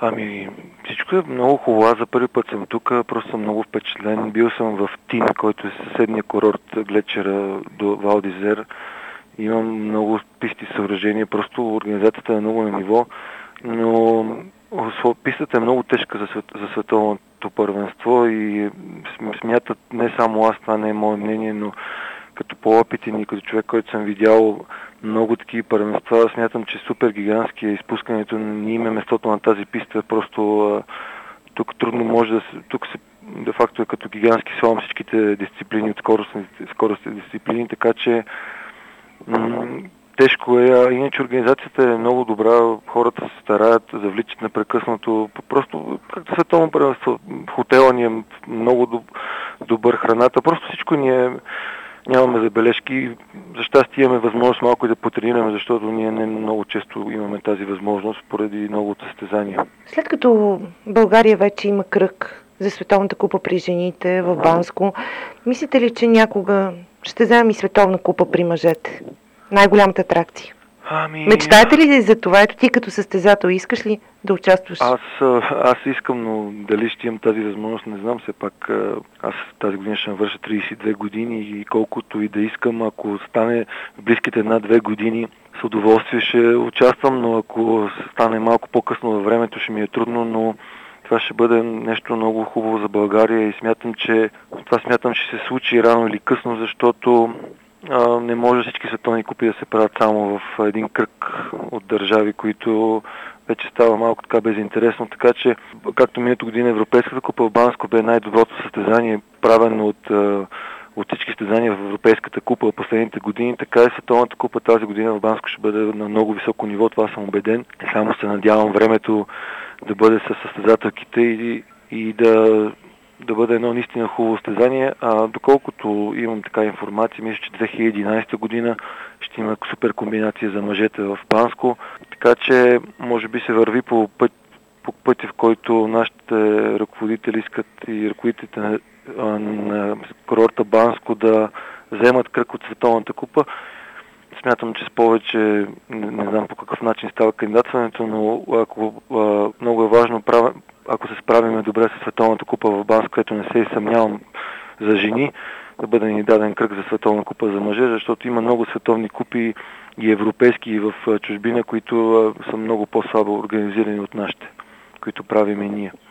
Всичко е много хубаво. Аз за първи път съм тук, просто съм много впечатлен. Бил съм в Тин, който е съседния курорт Глечера до Вал д'Изер. Имам много писти съоръжения, просто организацията е много на ниво, но пистата е много тежка за световното първенство и смятат не само аз, това не е мое мнение, но като по-опитен и като човек, който съм видял много такива първенства, смятам, че супер гигантски е изпускането. Ние имаме местото на тази писта, просто тук трудно може да се... Тук се де-факто е като гигантски слалом всичките дисциплини от скоростни дисциплини, така че тежко е, иначе организацията е много добра, хората се стараят, завличат непрекъснато, просто както световно първенство, хотела ни е много добър, храната, просто всичко ни е, нямаме забележки, за щастие имаме възможност малко и да потренираме, защото ние не много често имаме тази възможност поради много от състезания. След като България вече има кръг за Световната купа при жените в Банско, мислите ли, че някога ще вземем и Световна купа при мъжете? Най-голямата атракция. Мечтаете ли за това? Ето ти като състезател искаш ли да участваш? Аз искам, но дали ще имам тази възможност, не знам. Все пак аз тази година ще навърша 32 години и колкото и да искам, ако стане в близките 1-2 години, с удоволствие ще участвам, но ако стане малко по-късно във времето, ще ми е трудно, но това ще бъде нещо много хубаво за България и смятам, че ще се случи рано или късно, защото не може всички световни купи да се правят само в един кръг от държави, които вече става малко така безинтересно, така че както миналата година Европейската купа в Банско бе най-доброто състезание, правено от всички състезания в Европейската купа в последните години, така и Световната купа тази година в Банско ще бъде на много високо ниво, това съм убеден. Само се надявам времето да бъде с състезателките и да бъде едно наистина хубаво състезание. Доколкото имам така информация, мисля, че 2011 година ще има супер комбинация за мъжете в Банско, така че може би се върви по пътя, в който нашите ръководители искат и ръководителите на курорта Банско да вземат кръг от Световната купа. Смятам, че с повече, не знам по какъв начин става кандидатстването, но много е важно, ако се справиме добре с Световната купа в Банско, което не се и съмнявам за жени, да бъде ни даден кръг за Световна купа за мъже, защото има много световни купи и европейски и в чужбина, които са много по-слабо организирани от нашите, които правим и ние.